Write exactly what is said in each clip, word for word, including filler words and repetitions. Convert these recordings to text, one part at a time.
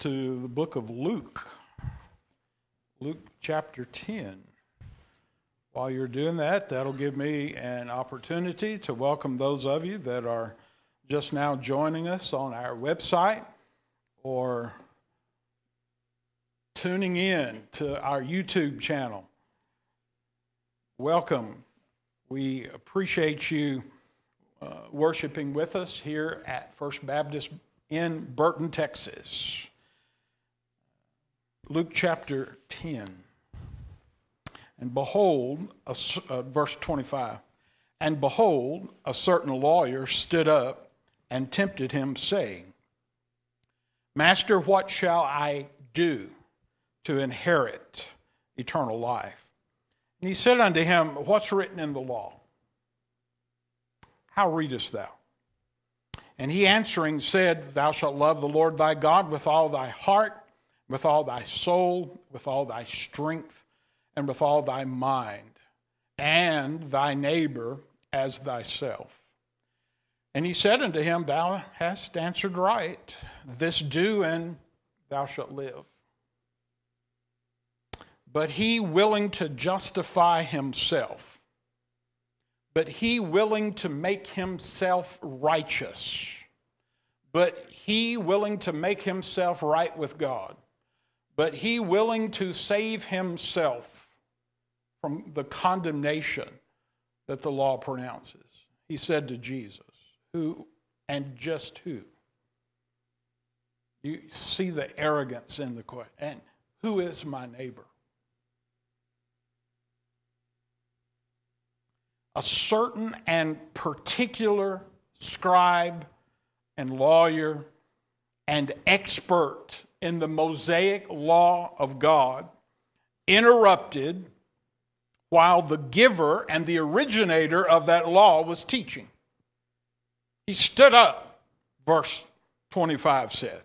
to the book of Luke, Luke chapter ten. While you're doing that, that'll give me an opportunity to welcome those of you that are just now joining us on our website or tuning in to our YouTube channel. Welcome. We appreciate you uh, worshiping with us here at First Baptist in Burton, Texas. Luke chapter ten. And behold, a, uh, verse twenty-five, and behold, a certain lawyer stood up and tempted him, saying, Master, what shall I do to inherit eternal life? And he said unto him, What's written in the law? How readest thou? And he answering said, Thou shalt love the Lord thy God with all thy heart, with all thy soul, with all thy strength, and with all thy mind, and thy neighbor as thyself. And he said unto him, Thou hast answered right. This do, and thou shalt live. But he willing to justify himself, but he willing to make himself righteous, but he willing to make himself right with God, but he willing to save himself from the condemnation that the law pronounces. He said to Jesus, who and just who? You see the arrogance in the question. And who is my neighbor? A certain and particular scribe and lawyer and expert in the Mosaic law of God interrupted while the giver and the originator of that law was teaching. He stood up, verse twenty-five said,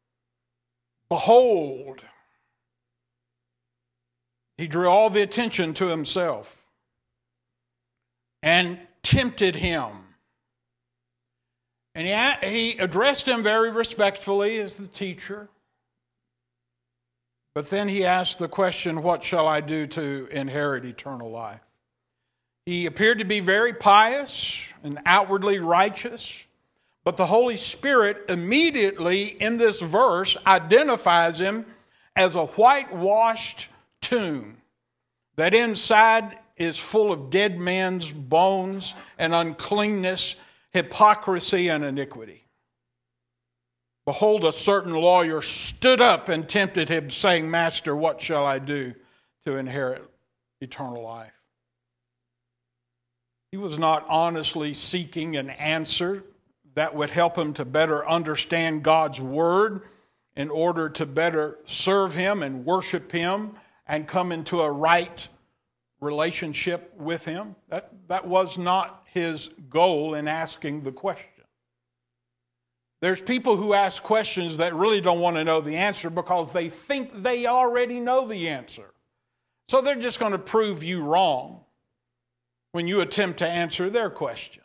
Behold, he drew all the attention to himself and tempted him. And he, he addressed him very respectfully as the teacher. But then he asked the question, What shall I do to inherit eternal life? He appeared to be very pious and outwardly righteous. But the Holy Spirit immediately in this verse identifies him as a whitewashed tomb that inside is full of dead men's bones and uncleanness, hypocrisy, and iniquity. Behold, a certain lawyer stood up and tempted him, saying, Master, what shall I do to inherit eternal life? He was not honestly seeking an answer that would help him to better understand God's word in order to better serve him and worship him and come into a right relationship with him. That, that was not his goal in asking the question. There's people who ask questions that really don't want to know the answer because they think they already know the answer. So they're just going to prove you wrong when you attempt to answer their question.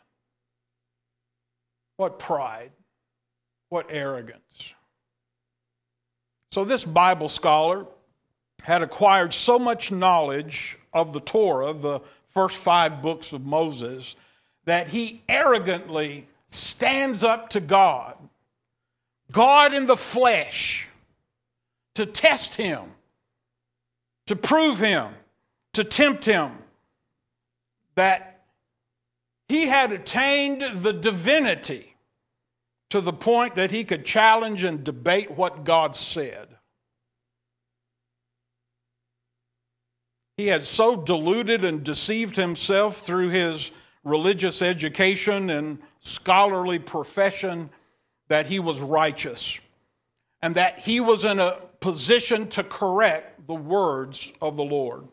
What pride, what arrogance. So this Bible scholar had acquired so much knowledge of the Torah, the first five books of Moses, that he arrogantly stands up to God, God in the flesh, to test him, to prove him, to tempt him that he had attained the divinity to the point that he could challenge and debate what God said. He had so deluded and deceived himself through his religious education and scholarly profession that he was righteous and that he was in a position to correct the words of the Lord.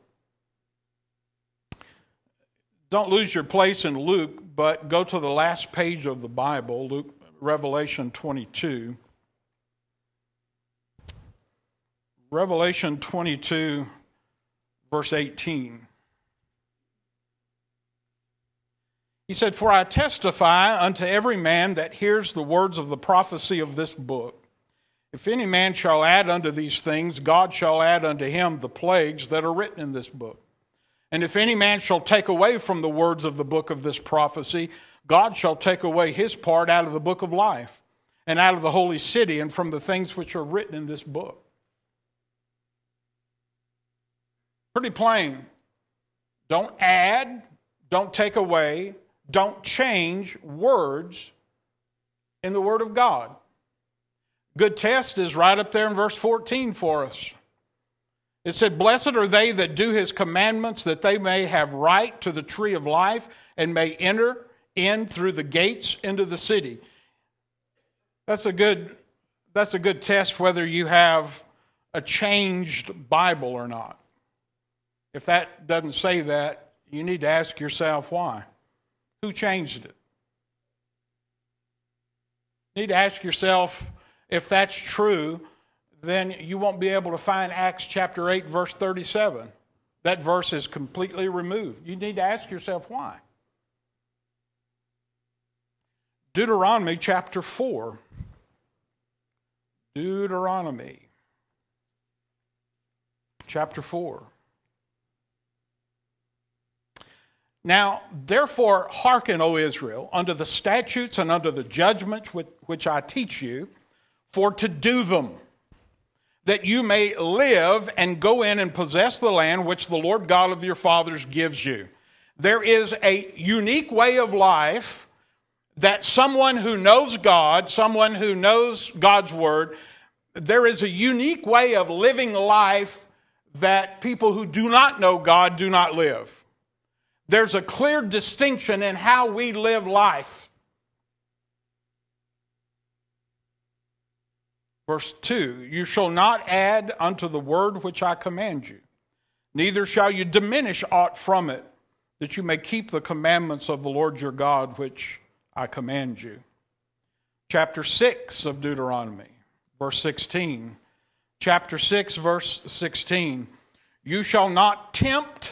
Don't lose your place in Luke, but go to the last page of the Bible, Luke, Revelation twenty-two. Revelation twenty-two, verse eighteen. He said, For I testify unto every man that hears the words of the prophecy of this book. If any man shall add unto these things, God shall add unto him the plagues that are written in this book. And if any man shall take away from the words of the book of this prophecy, God shall take away his part out of the book of life, and out of the holy city, and from the things which are written in this book. Pretty plain. Don't add, don't take away, don't change words in the Word of God. Good test is right up there in verse fourteen for us. It said, "Blessed are they that do his commandments, that they may have right to the tree of life, and may enter in through the gates into the city." That's a good, that's a good test whether you have a changed Bible or not. If that doesn't say that, you need to ask yourself why. Who changed it? You need to ask yourself, if that's true, then you won't be able to find Acts chapter eight, verse thirty-seven. That verse is completely removed. You need to ask yourself why. Deuteronomy chapter four. Deuteronomy chapter four. "Now, therefore, hearken, O Israel, unto the statutes and unto the judgments which I teach you, for to do them, that you may live and go in and possess the land which the Lord God of your fathers gives you." There is a unique way of life that someone who knows God, someone who knows God's Word, there is a unique way of living life that people who do not know God do not live. There's a clear distinction in how we live life. Verse two, "You shall not add unto the word which I command you, neither shall you diminish aught from it, that you may keep the commandments of the Lord your God, which I command you." Chapter six of Deuteronomy, verse sixteen. Chapter six, verse sixteen. "You shall not tempt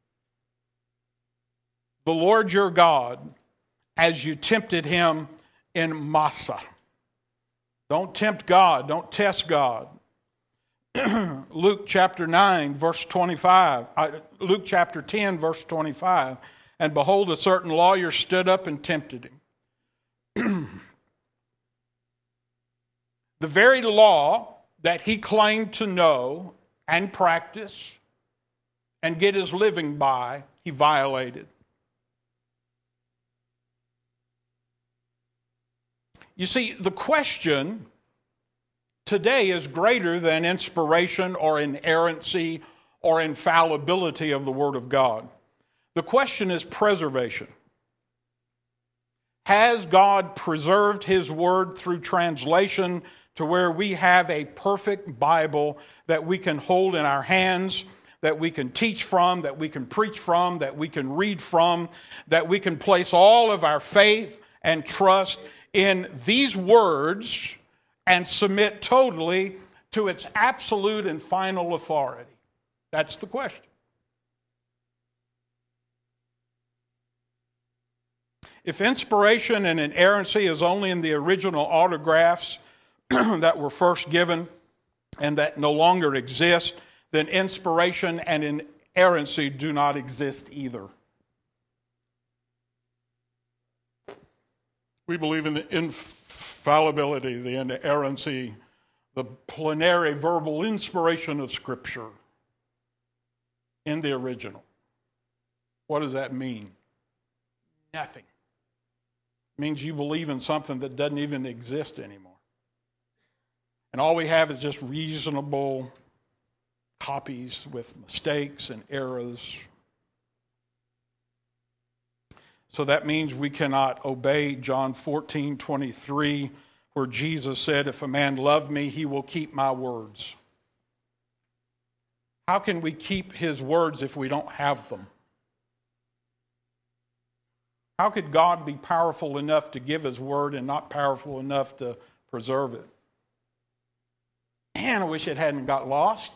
the Lord your God as you tempted him in Massah." Don't tempt God. Don't test God. Luke chapter nine, verse twenty-five. Uh, Luke chapter ten, verse twenty-five. "And behold, a certain lawyer stood up and tempted him." The very law that he claimed to know and practice and get his living by, he violated. You see, the question today is greater than inspiration or inerrancy or infallibility of the Word of God. The question is preservation. Has God preserved His Word through translation to where we have a perfect Bible that we can hold in our hands, that we can teach from, that we can preach from, that we can read from, that we can place all of our faith and trust in these words and submit totally to its absolute and final authority? That's the question. If inspiration and inerrancy is only in the original autographs that were first given and that no longer exist, then inspiration and inerrancy do not exist either. We believe in the infallibility, the inerrancy, the plenary verbal inspiration of Scripture in the original. What does that mean? Nothing. It means you believe in something that doesn't even exist anymore. And all we have is just reasonable copies with mistakes and errors. So that means we cannot obey John fourteen twenty-three, where Jesus said, "If a man love me, he will keep my words." How can we keep his words if we don't have them? How could God be powerful enough to give his word and not powerful enough to preserve it? Man, I wish it hadn't got lost.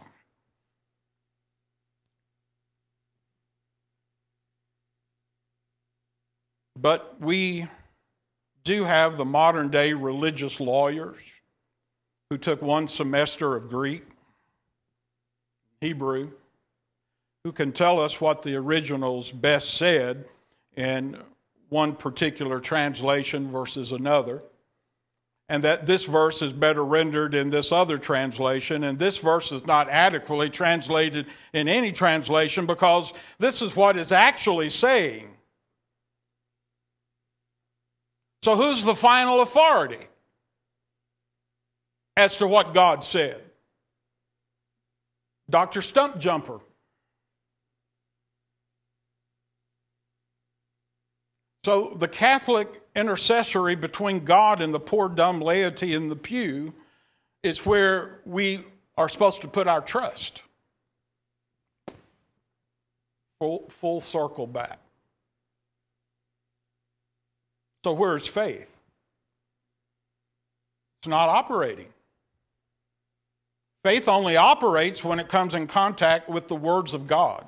But we do have the modern day religious lawyers who took one semester of Greek, Hebrew, who can tell us what the originals best said in one particular translation versus another, and that this verse is better rendered in this other translation, and this verse is not adequately translated in any translation because this is what it's actually saying. So who's the final authority as to what God said? Doctor Stump Jumper. So the Catholic intercessory between God and the poor dumb laity in the pew is where we are supposed to put our trust. Full, full circle back. So where is faith? It's not operating. Faith only operates when it comes in contact with the words of God.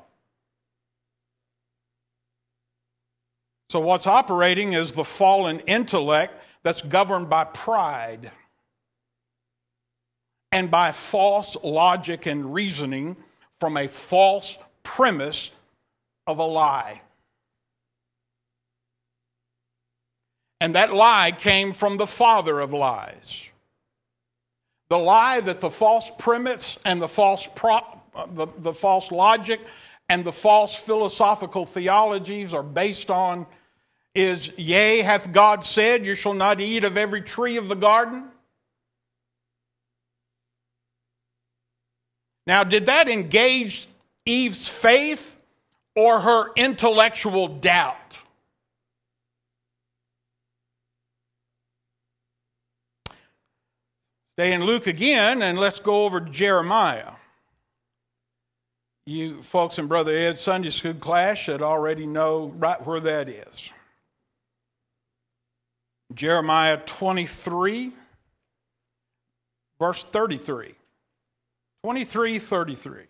So what's operating is the fallen intellect that's governed by pride and by false logic and reasoning from a false premise of a lie. And that lie came from the father of lies. The lie that the false premise and the false pro, the, the false logic and the false philosophical theologies are based on is, yea, hath God said, you shall not eat of every tree of the garden? Now, did that engage Eve's faith or her intellectual doubt? Stay in Luke again, and let's go over to Jeremiah. You folks in Brother Ed's Sunday school class should already know right where that is. Jeremiah twenty-three, verse thirty-three. twenty-three, thirty-three.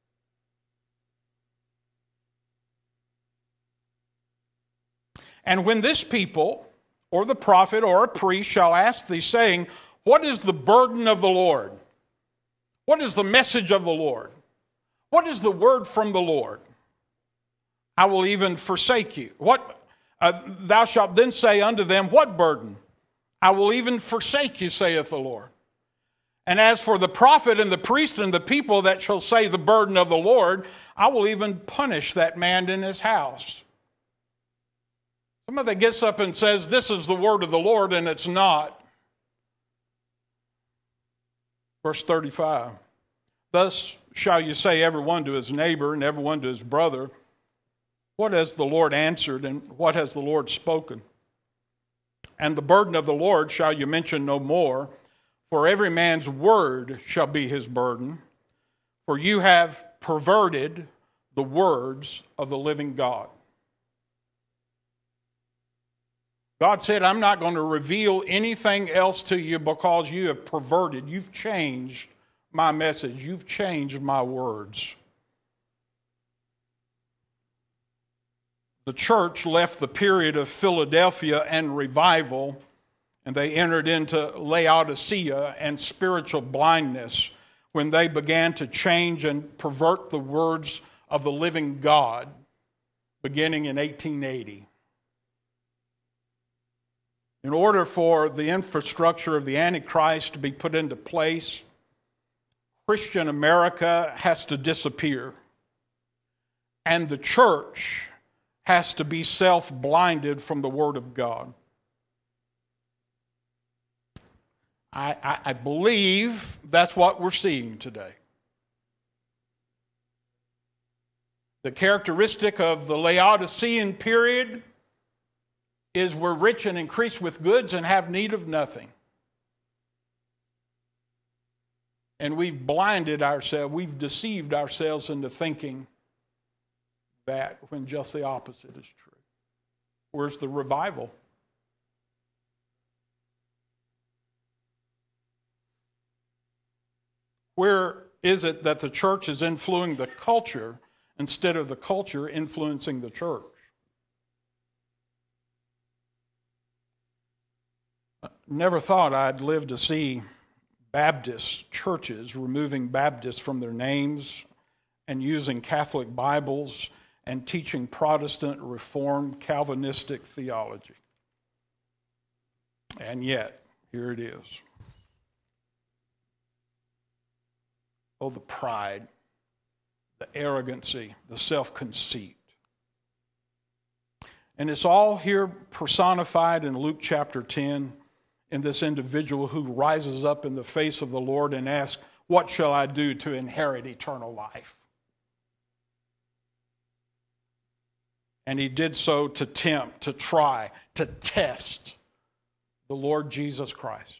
And when this people, or the prophet, or a priest shall ask thee, saying, what is the burden of the Lord? What is the message of the Lord? What is the word from the Lord? I will even forsake you. What uh, thou shalt then say unto them, what burden? I will even forsake you, saith the Lord. And as for the prophet and the priest and the people that shall say the burden of the Lord, I will even punish that man in his house. Somebody gets up and says, this is the word of the Lord, and it's not. Verse thirty-five, thus shall you say every one to his neighbor and every one to his brother, what has the Lord answered and what has the Lord spoken? And the burden of the Lord shall you mention no more, for every man's word shall be his burden, for you have perverted the words of the living God. God said, I'm not going to reveal anything else to you because you have perverted. You've changed my message. You've changed my words. The church left the period of Philadelphia and revival, and they entered into Laodicea and spiritual blindness when they began to change and pervert the words of the living God, beginning in eighteen eighty. In order for the infrastructure of the Antichrist to be put into place, Christian America has to disappear. And the church has to be self-blinded from the Word of God. I, I, I believe that's what we're seeing today. The characteristic of the Laodicean period is we're rich and increased with goods and have need of nothing. And we've blinded ourselves, we've deceived ourselves into thinking that when just the opposite is true. Where's the revival? Where is it that the church is influencing the culture instead of the culture influencing the church? Never thought I'd live to see Baptist churches, removing Baptists from their names and using Catholic Bibles and teaching Protestant, Reformed, Calvinistic theology. And yet, here it is. Oh, the pride, the arrogancy, the self-conceit. And it's all here personified in Luke chapter ten in this individual who rises up in the face of the Lord and asks, "What shall I do to inherit eternal life?" And he did so to tempt, to try, to test the Lord Jesus Christ.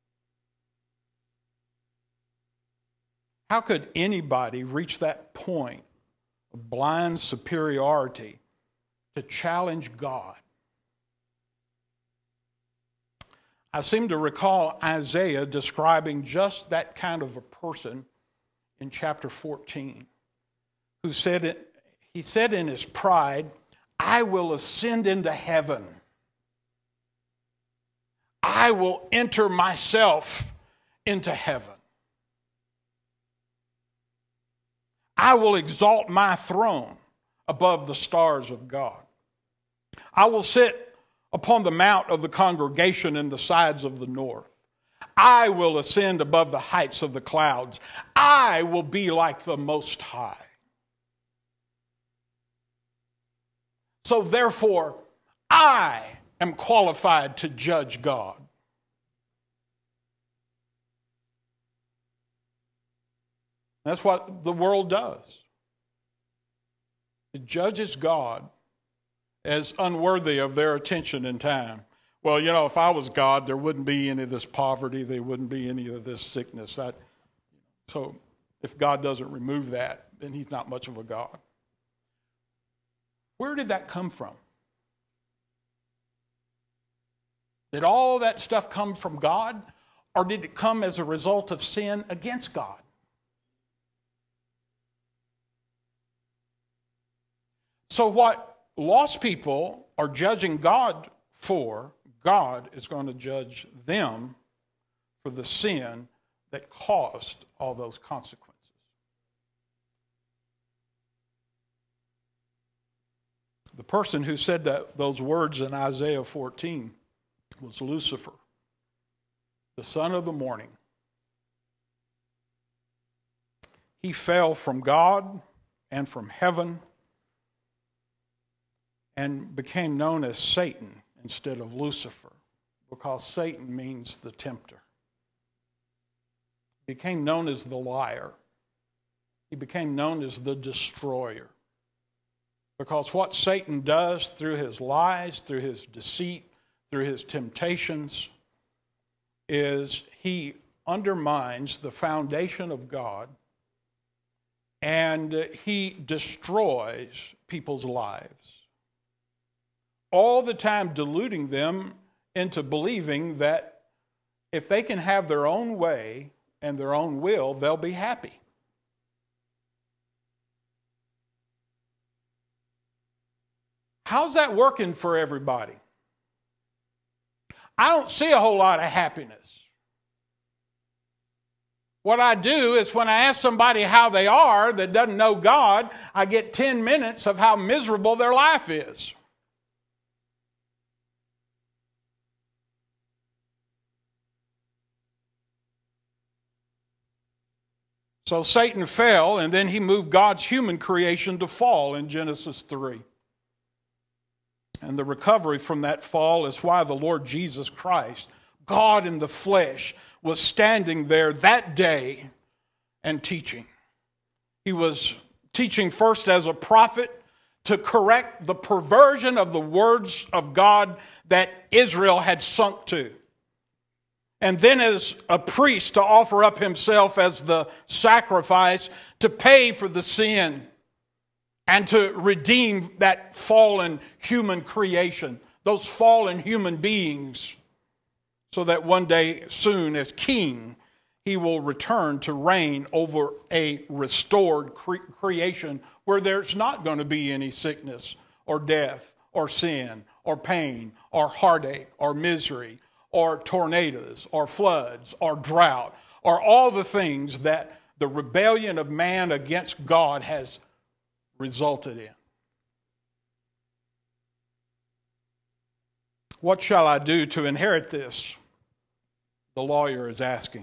How could anybody reach that point of blind superiority to challenge God? I seem to recall Isaiah describing just that kind of a person in chapter fourteen, who said it, he said in his pride, "I will ascend into heaven. I will enter myself into heaven. I will exalt my throne above the stars of God. I will sit upon the mount of the congregation in the sides of the north. I will ascend above the heights of the clouds. I will be like the Most High." So therefore, I am qualified to judge God. That's what the world does. It judges God as unworthy of their attention and time. Well, you know, if I was God, there wouldn't be any of this poverty. There wouldn't be any of this sickness. That, so if God doesn't remove that, then he's not much of a God. Where did that come from? Did all that stuff come from God, or did it come as a result of sin against God? So what lost people are judging God for, God is going to judge them for the sin that caused all those consequences. The person who said that those words in Isaiah fourteen was Lucifer, the son of the morning. He fell from God and from heaven and became known as Satan instead of Lucifer, because Satan means the tempter. He became known as the liar. He became known as the destroyer. Because what Satan does through his lies, through his deceit, through his temptations, is he undermines the foundation of God, and he destroys people's lives. All the time deluding them into believing that if they can have their own way and their own will, they'll be happy. How's that working for everybody? I don't see a whole lot of happiness. What I do is when I ask somebody how they are that doesn't know God, I get ten minutes of how miserable their life is. So Satan fell, and then he moved God's human creation to fall in Genesis three. And the recovery from that fall is why the Lord Jesus Christ, God in the flesh, was standing there that day and teaching. He was teaching first as a prophet to correct the perversion of the words of God that Israel had sunk to. And then as a priest to offer up himself as the sacrifice to pay for the sin and to redeem that fallen human creation, those fallen human beings, so that one day soon as king, he will return to reign over a restored cre- creation where there's not going to be any sickness or death or sin or pain or heartache or misery or tornadoes or floods or drought are all the things that the rebellion of man against God has resulted in. What shall I do to inherit this? The lawyer is asking.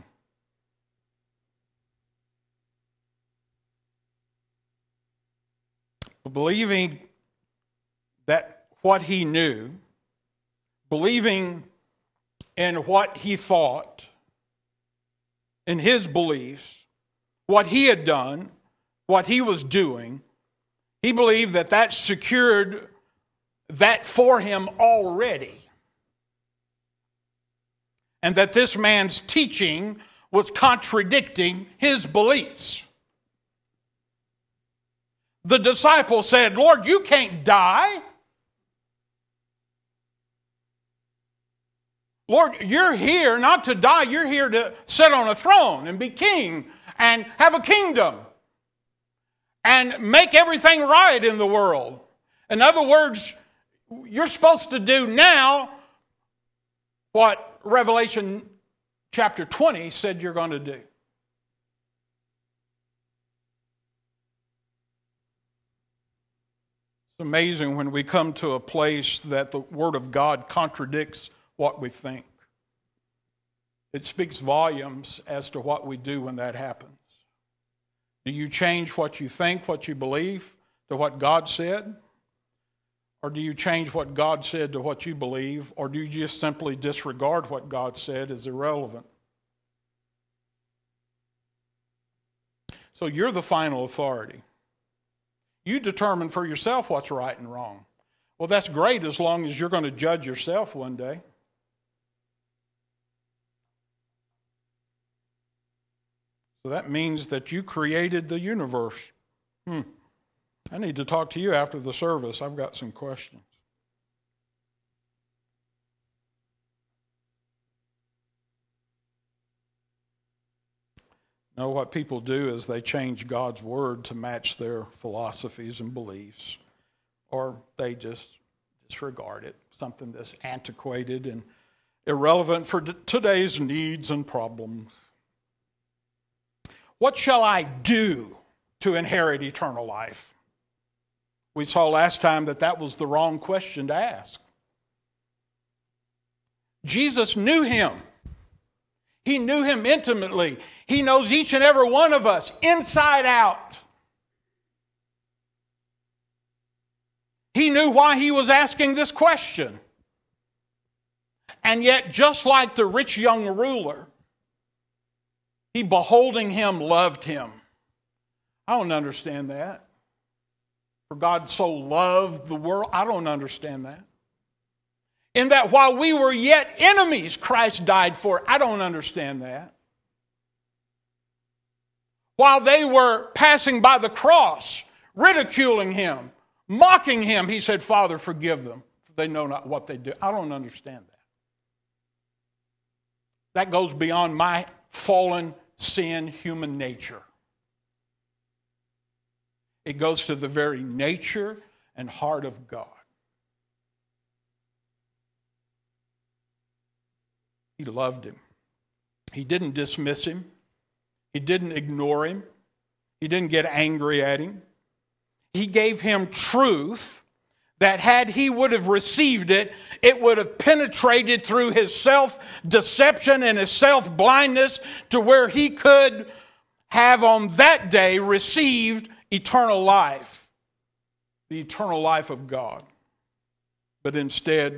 Believing that what he knew, believing in what he thought, in his beliefs, what he had done, what he was doing, he believed that that secured that for him already. And that this man's teaching was contradicting his beliefs. The disciple said, Lord, you can't die. Lord, you're here not to die. You're here to sit on a throne and be king and have a kingdom and make everything right in the world. In other words, you're supposed to do now what Revelation chapter twenty said you're going to do. It's amazing when we come to a place that the Word of God contradicts what we think. It speaks volumes as to what we do when that happens. Do you change what you think, what you believe, to what God said? Or do you change what God said to what you believe? Or do you just simply disregard what God said as irrelevant? So you're the final authority. You determine for yourself what's right and wrong. Well, that's great as long as you're going to judge yourself one day. So that means that you created the universe. Hmm. I need to talk to you after the service. I've got some questions. No, what people do is they change God's word to match their philosophies and beliefs, or they just disregard it, something that's antiquated and irrelevant for today's needs and problems. What shall I do to inherit eternal life? We saw last time that that was the wrong question to ask. Jesus knew him. He knew him intimately. He knows each and every one of us inside out. He knew why he was asking this question. And yet, just like the rich young ruler, he, beholding him, loved him. I don't understand that. For God so loved the world. I don't understand that. In that while we were yet enemies, Christ died for. I don't understand that. While they were passing by the cross, ridiculing him, mocking him, he said, Father, forgive them, for they know not what they do. I don't understand that. That goes beyond my fallen, sin, human nature. It goes to the very nature and heart of God. He loved him. He didn't dismiss him. He didn't ignore him. He didn't get angry at him. He gave him truth that had he would have received it, it would have penetrated through his self-deception and his self-blindness to where he could have on that day received eternal life, the eternal life of God. But instead,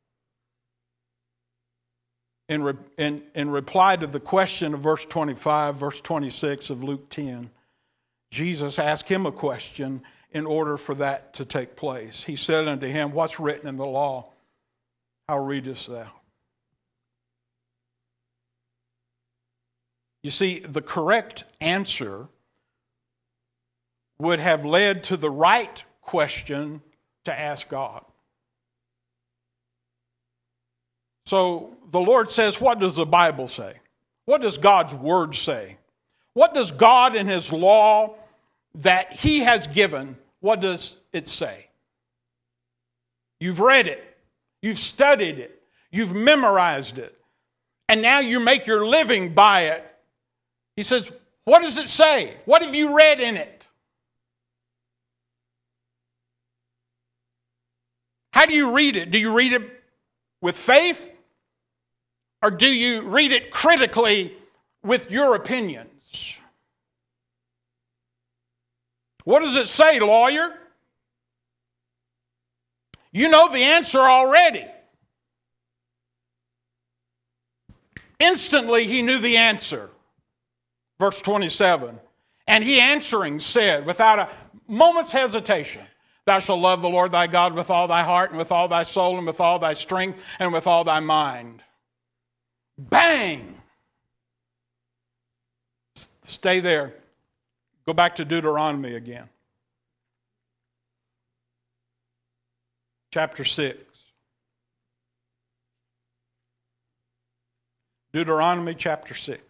in, re, in, in reply to the question of verse twenty-five, verse twenty-six of Luke ten, Jesus asked him a question in order for that to take place. He said unto him, what's written in the law? How readest thou? You see, the correct answer would have led to the right question to ask God. So the Lord says, what does the Bible say? What does God's word say? What does God in his law that he has given, what does it say? You've read it. You've studied it. You've memorized it. And now you make your living by it. He says, what does it say? What have you read in it? How do you read it? Do you read it with faith? Or do you read it critically with your opinions? What does it say, lawyer? You know the answer already. Instantly he knew the answer. Verse twenty-seven. And he answering said, without a moment's hesitation, thou shalt love the Lord thy God with all thy heart and with all thy soul and with all thy strength and with all thy mind. Bang! Stay there. Go back to Deuteronomy again. Chapter six. Deuteronomy chapter six.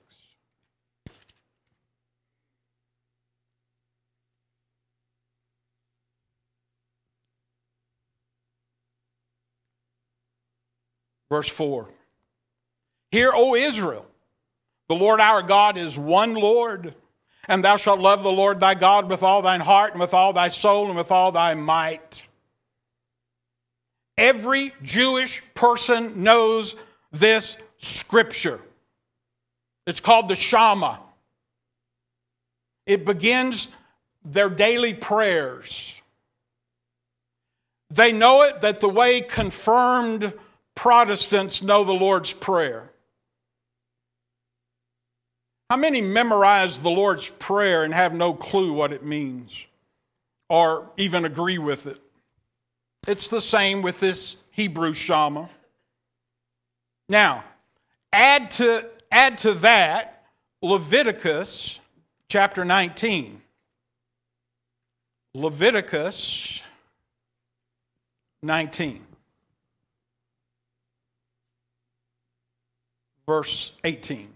Verse four. Hear, O Israel, the Lord our God is one Lord, and thou shalt love the Lord thy God with all thine heart and with all thy soul and with all thy might. Every Jewish person knows this scripture. It's called the Shema. It begins their daily prayers. They know it that the way confirmed Protestants know the Lord's Prayer. How many memorize the Lord's Prayer and have no clue what it means or even agree with it? It's the same with this Hebrew Shema. Now, add to, add to that Leviticus chapter nineteen. Leviticus nineteen. Verse eighteen.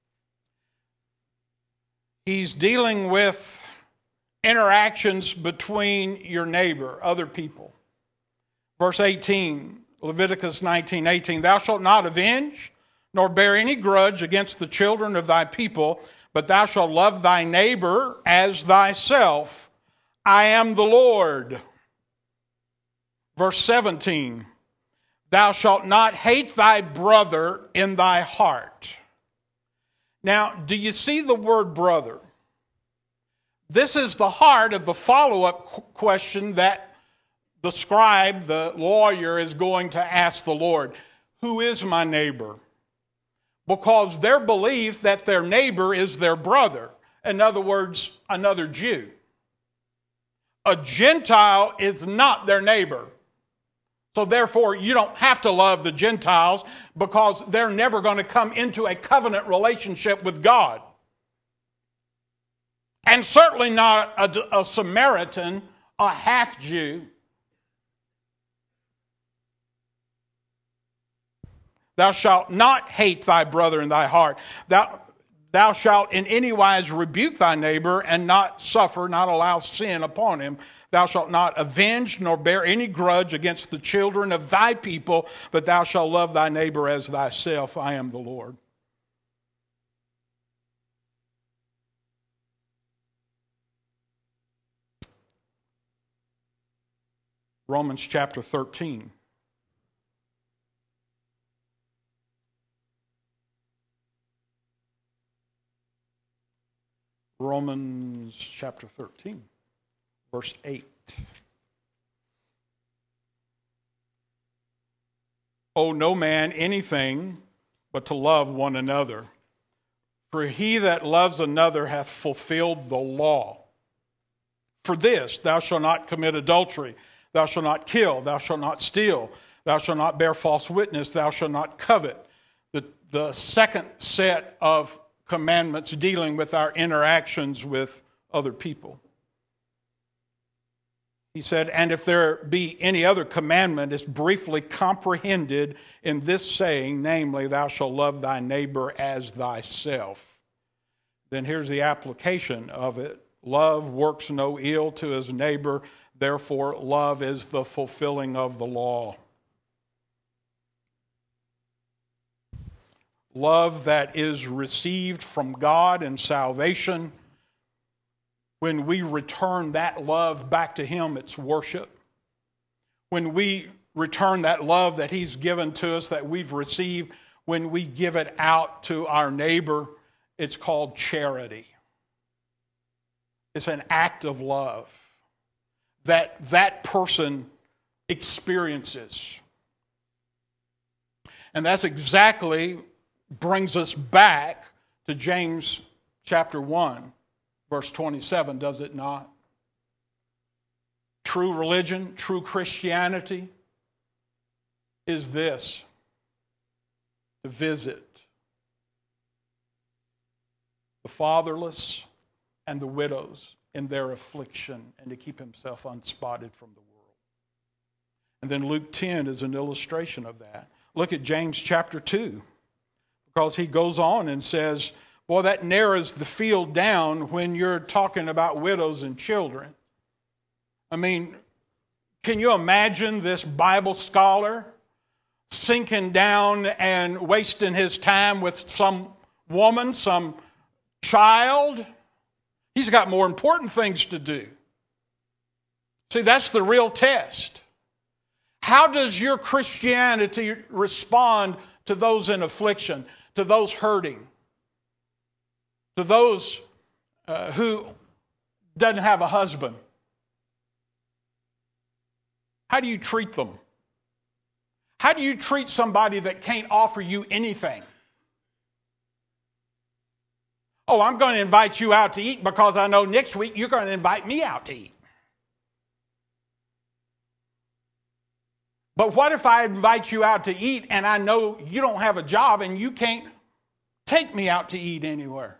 He's dealing with interactions between your neighbor, other people. Verse eighteen, Leviticus nineteen, eighteen. Thou shalt not avenge, nor bear any grudge against the children of thy people, but thou shalt love thy neighbor as thyself. I am the Lord. Verse seventeen. Thou shalt not hate thy brother in thy heart. Now, do you see the word brother? This is the heart of the follow-up question that the scribe, the lawyer, is going to ask the Lord. Who is my neighbor? Because their belief that their neighbor is their brother. In other words, another Jew. A Gentile is not their neighbor. So therefore, you don't have to love the Gentiles because they're never going to come into a covenant relationship with God. And certainly not a, a Samaritan, a half-Jew. Thou shalt not hate thy brother in thy heart. Thou, thou shalt in any wise rebuke thy neighbor and not suffer, not allow sin upon him. Thou shalt not avenge nor bear any grudge against the children of thy people, but thou shalt love thy neighbor as thyself. I am the Lord. Romans chapter thirteen. Romans chapter thirteen. Verse eight. Owe no man anything but to love one another. For he that loves another hath fulfilled the law. For this, thou shalt not commit adultery, thou shalt not kill, thou shalt not steal, thou shalt not bear false witness, thou shalt not covet. The, the second set of commandments dealing with our interactions with other people. He said, and if there be any other commandment, it's briefly comprehended in this saying, namely, thou shalt love thy neighbor as thyself. Then here's the application of it. Love works no ill to his neighbor, therefore love is the fulfilling of the law. love that is received from God in salvation. When we return that love back to Him, it's worship. When we return that love that He's given to us, that we've received, when we give it out to our neighbor, it's called charity. It's an act of love that that person experiences. And that's exactly brings us back to James chapter one, verse twenty-seven, does it not? True religion, true Christianity is this: to visit the fatherless and the widows in their affliction and to keep himself unspotted from the world. And then Luke ten is an illustration of that. Look at James chapter two, because he goes on and says, boy, that narrows the field down when you're talking about widows and children. I mean, can you imagine this Bible scholar sinking down and wasting his time with some woman, some child? He's got more important things to do. See, that's the real test. How does your Christianity respond to those in affliction, to those hurting, to those uh, who doesn't have a husband? How do you treat them? How do you treat somebody that can't offer you anything? Oh, I'm going to invite you out to eat because I know next week you're going to invite me out to eat. But what if I invite you out to eat and I know you don't have a job and you can't take me out to eat anywhere?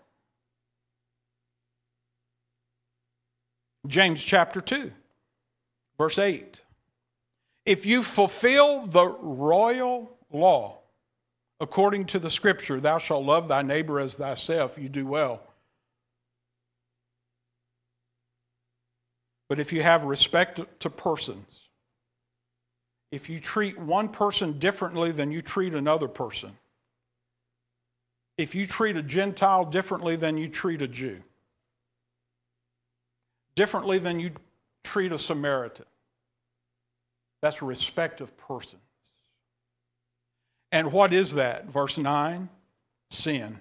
James chapter two, verse eight. If you fulfill the royal law according to the Scripture, thou shalt love thy neighbor as thyself, you do well. But if you have respect to persons, if you treat one person differently than you treat another person, if you treat a Gentile differently than you treat a Jew, differently than you treat a Samaritan, that's respect of persons. And what is that? Verse nine, sin.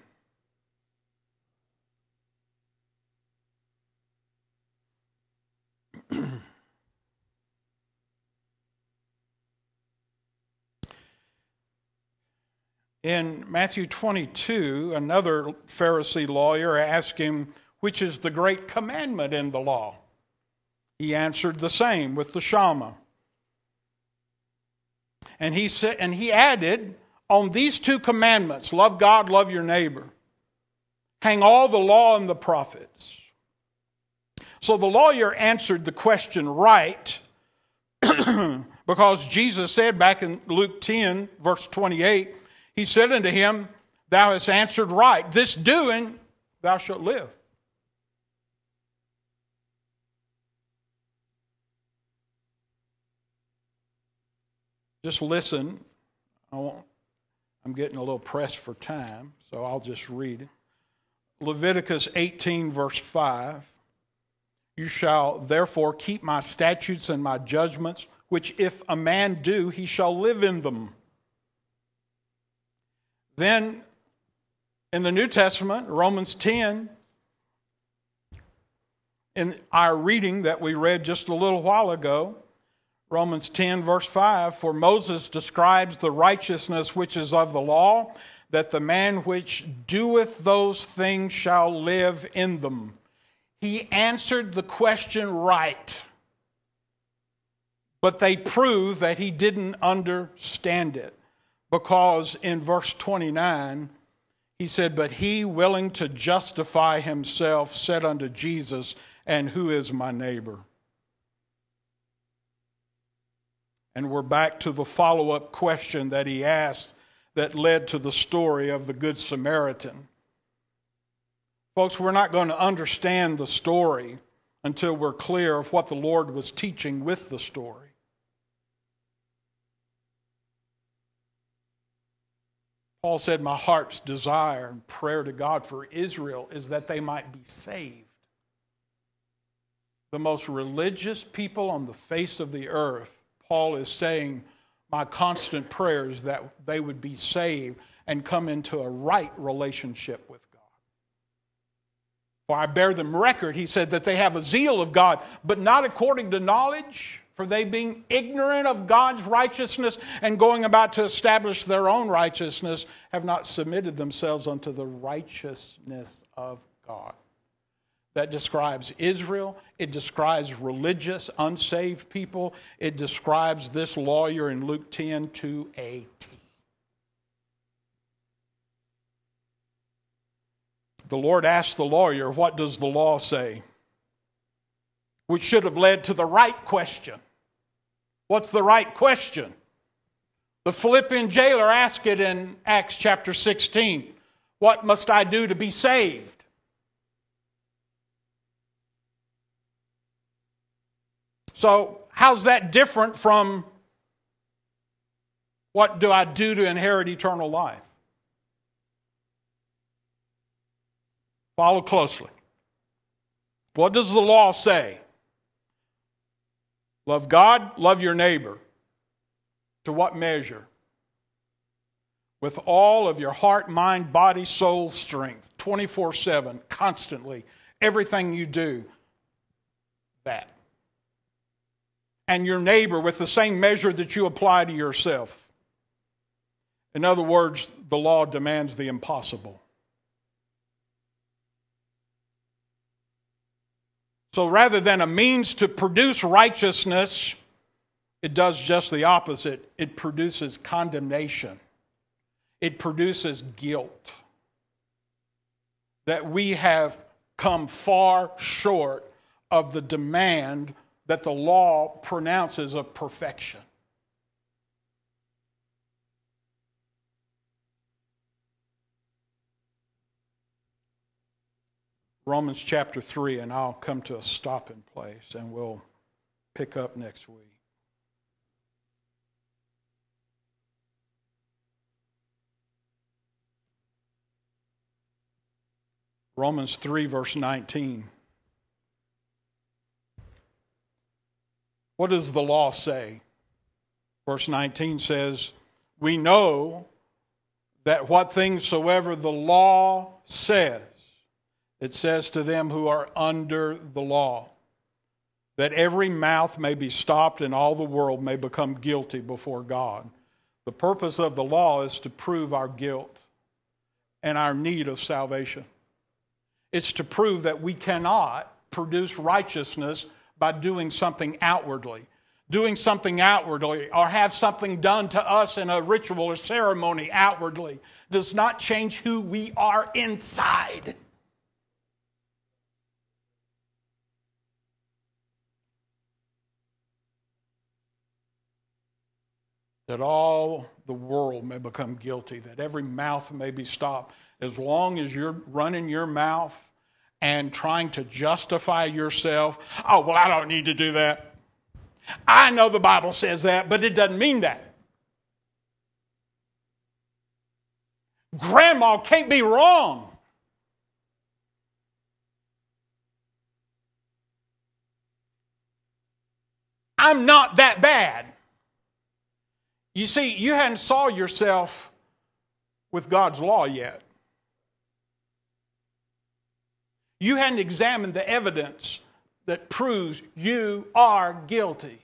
In Matthew twenty-two, another Pharisee lawyer asked him, which is the great commandment in the law? He answered the same with the Shema. And he said, and he added, on these two commandments, love God, love your neighbor, hang all the law and the prophets. So the lawyer answered the question right, because Jesus said back in Luke ten, verse twenty-eight, he said unto him, thou hast answered right. This doing, thou shalt live. Just listen. I won't, I'm getting a little pressed for time, so I'll just read it. Leviticus eighteen, verse five. You shall therefore keep my statutes and my judgments, which if a man do, he shall live in them. Then in the New Testament, Romans ten, in our reading that we read just a little while ago, Romans ten, verse five, for Moses describes the righteousness which is of the law, that the man which doeth those things shall live in them. He answered the question right, but they prove that he didn't understand it, because in verse twenty-nine, he said, but he willing to justify himself said unto Jesus, and who is my neighbor? And we're back to the follow-up question that he asked that led to the story of the Good Samaritan. Folks, we're not going to understand the story until we're clear of what the Lord was teaching with the story. Paul said, my heart's desire and prayer to God for Israel is that they might be saved. The most religious people on the face of the earth, Paul is saying, my constant prayer is that they would be saved and come into a right relationship with God. For I bear them record, he said, that they have a zeal of God, but not according to knowledge. For they being ignorant of God's righteousness and going about to establish their own righteousness, have not submitted themselves unto the righteousness of God. That describes Israel. It describes religious, unsaved people. It describes this lawyer in Luke ten to a T. The Lord asked the lawyer, what does the law say? Which should have led to the right question. What's the right question? The Philippian jailer asked it in Acts chapter sixteen. What must I do to be saved? So, how's that different from what do I do to inherit eternal life? Follow closely. What does the law say? Love God, love your neighbor. To what measure? With all of your heart, mind, body, soul, strength. twenty-four seven, constantly. Everything you do, that. And your neighbor with the same measure that you apply to yourself. In other words, the law demands the impossible. So rather than a means to produce righteousness, it does just the opposite. It produces condemnation. It produces guilt. That we have come far short of the demand that the law pronounces of perfection. Romans chapter three, and I'll come to a stopping place, and we'll pick up next week. Romans three, verse nineteen. What does the law say? Verse nineteen says, we know that what things soever the law says, it says to them who are under the law, that every mouth may be stopped and all the world may become guilty before God. The purpose of the law is to prove our guilt and our need of salvation. It's to prove that we cannot produce righteousness by doing something outwardly. Doing something outwardly or have something done to us in a ritual or ceremony outwardly does not change who we are inside. That all the world may become guilty, that every mouth may be stopped. As long as you're running your mouth and trying to justify yourself, oh, well, I don't need to do that. I know the Bible says that, but it doesn't mean that. Grandma can't be wrong. I'm not that bad. You see, you hadn't saw yourself with God's law yet. You hadn't examined the evidence that proves you are guilty.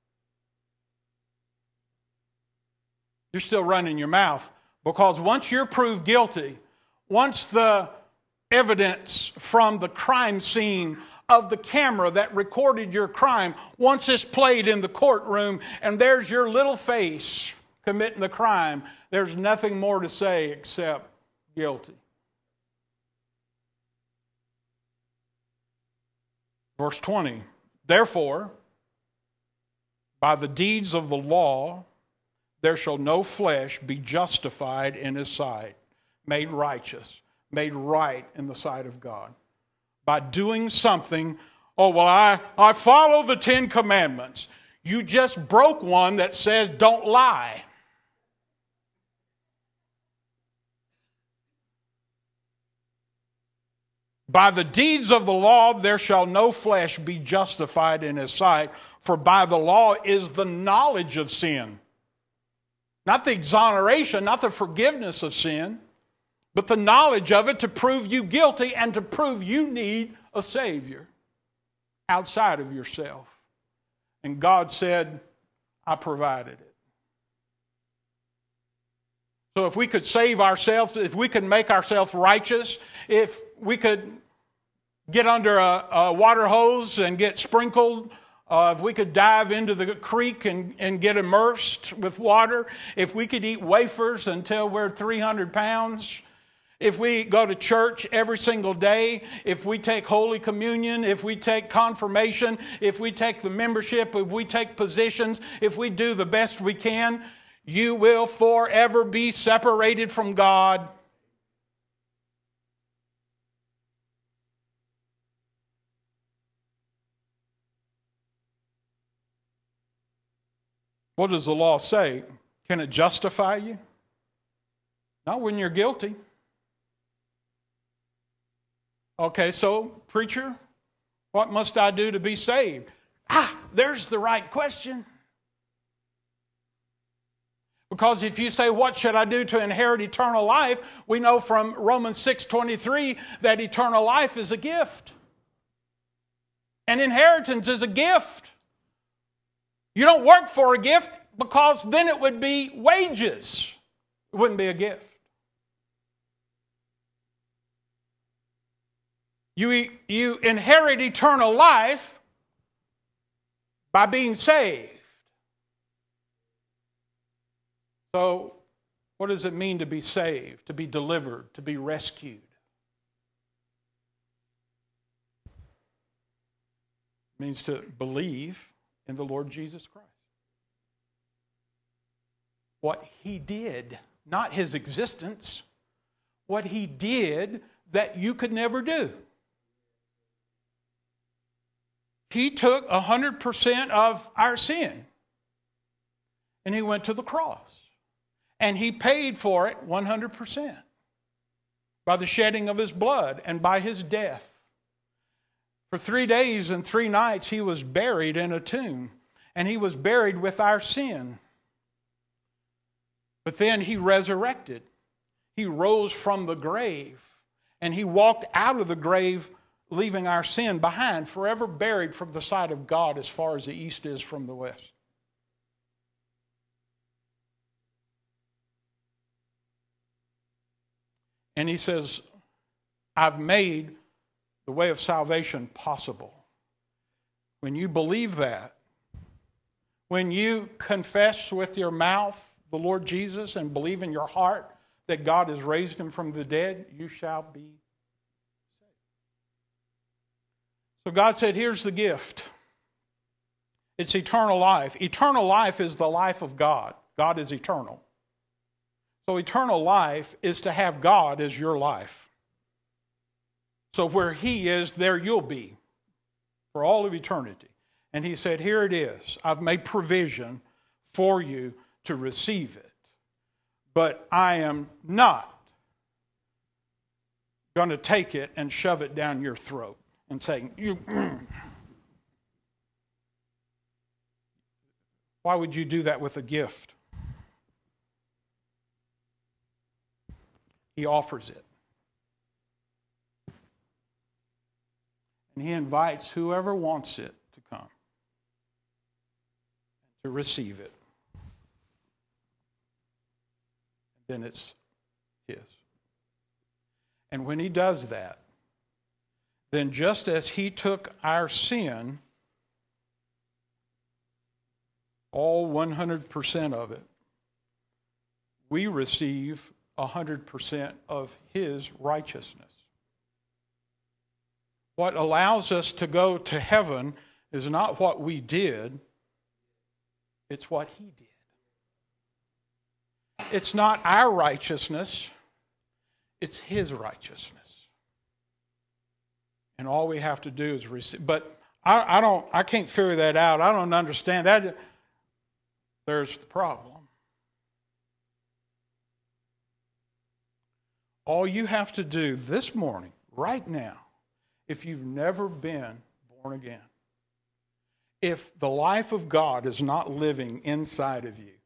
You're still running your mouth, because once you're proved guilty, once the evidence from the crime scene of the camera that recorded your crime, once it's played in the courtroom and there's your little face committing the crime, there's nothing more to say except guilty. Verse twenty, therefore, by the deeds of the law, there shall no flesh be justified in his sight, made righteous, made right in the sight of God. By doing something, oh, well, I, I follow the Ten Commandments. You just broke one that says don't lie. By the deeds of the law there shall no flesh be justified in his sight, for by the law is the knowledge of sin. Not the exoneration, not the forgiveness of sin, but the knowledge of it to prove you guilty and to prove you need a Savior outside of yourself. And God said, I provided it. So if we could save ourselves, if we could make ourselves righteous, if we could get under a, a water hose and get sprinkled, uh, if we could dive into the creek and, and get immersed with water, if we could eat wafers until we're three hundred pounds, if we go to church every single day, if we take Holy Communion, if we take confirmation, if we take the membership, if we take positions, if we do the best we can, you will forever be separated from God. What does the law say? Can it justify you? Not when you're guilty. Okay, so, preacher, what must I do to be saved? Ah, there's the right question. Because if you say, what should I do to inherit eternal life? We know from Romans six twenty-three that eternal life is a gift. And inheritance is a gift. You don't work for a gift because then it would be wages. It wouldn't be a gift. You, you inherit eternal life by being saved. So, what does it mean to be saved, to be delivered, to be rescued? It means to believe in the Lord Jesus Christ. What He did, not His existence, what He did that you could never do. He took one hundred percent of our sin and He went to the cross. And He paid for it one hundred percent by the shedding of His blood and by His death. For three days and three nights He was buried in a tomb, and He was buried with our sin. But then He resurrected. He rose from the grave, and He walked out of the grave, leaving our sin behind, forever buried from the sight of God as far as the east is from the west. And He says, I've made the way of salvation possible. When you believe that, when you confess with your mouth the Lord Jesus and believe in your heart that God has raised Him from the dead, you shall be saved. So God said, here's the gift. It's eternal life. Eternal life is the life of God. God is eternal. So eternal life is to have God as your life. So where He is, there you'll be for all of eternity. And He said, here it is. I've made provision for you to receive it. But I am not going to take it and shove it down your throat and say, you. Why would you do that with a gift? He offers it. And He invites whoever wants it to come, to receive it. Then it's His. And when He does that, then just as He took our sin, all one hundred percent of it, we receive one hundred percent of His righteousness. What allows us to go to heaven is not what we did, it's what He did. It's not our righteousness, it's His righteousness. And all we have to do is receive. But I, I don't I can't figure that out. I don't understand that. There's the problem. All you have to do this morning, right now, if you've never been born again. If the life of God is not living inside of you,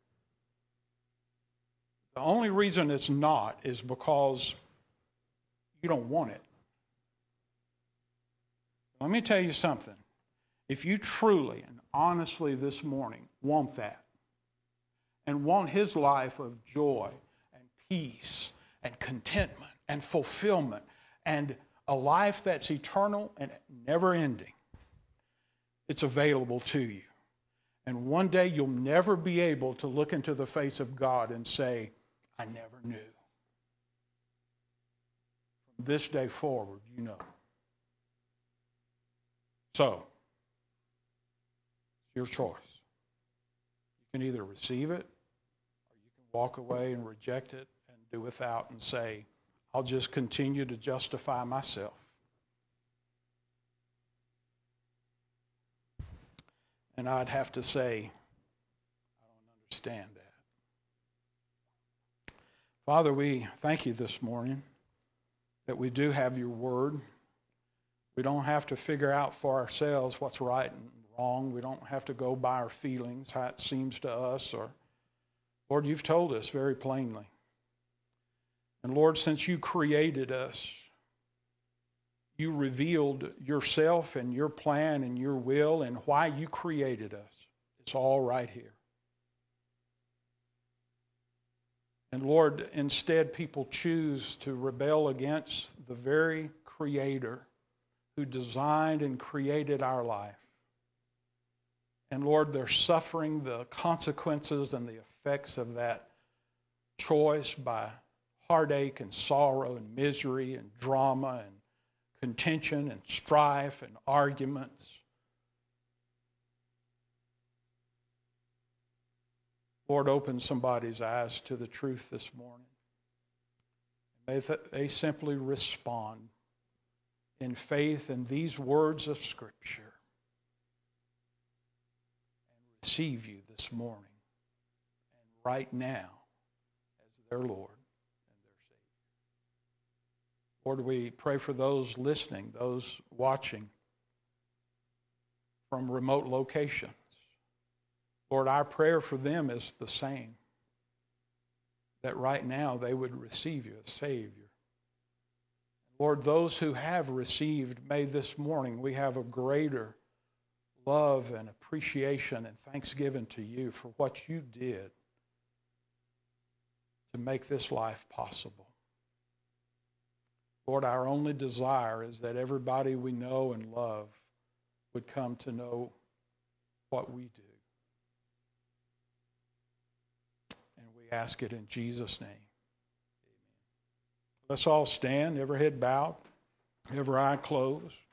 the only reason it's not is because you don't want it. Let me tell you something. If you truly and honestly this morning want that, and want His life of joy and peace and contentment and fulfillment and a life that's eternal and never ending, it's available to you. And one day you'll never be able to look into the face of God and say, I never knew. From this day forward, you know. So, it's your choice. You can either receive it, or you can walk away and reject it and do without and say, I'll just continue to justify myself. And I'd have to say, I don't understand that. Father, we thank you this morning that we do have your word. We don't have to figure out for ourselves what's right and wrong. We don't have to go by our feelings, how it seems to us. Or, Lord, you've told us very plainly. And Lord, since you created us, you revealed yourself and your plan and your will and why you created us. It's all right here. And Lord, instead people choose to rebel against the very Creator who designed and created our life. And Lord, they're suffering the consequences and the effects of that choice by heartache and sorrow and misery and drama and contention and strife and arguments. Lord, open somebody's eyes to the truth this morning. May they simply respond in faith in these words of Scripture and receive you this morning and right now as their Lord and their Savior. Lord, we pray for those listening, those watching from remote locations. Lord, our prayer for them is the same, that right now they would receive you as Savior. Lord, those who have received, may this morning we have a greater love and appreciation and thanksgiving to you for what you did to make this life possible. Lord, our only desire is that everybody we know and love would come to know what we do. And we ask it in Jesus' name. Let's all stand, every head bowed, every eye closed.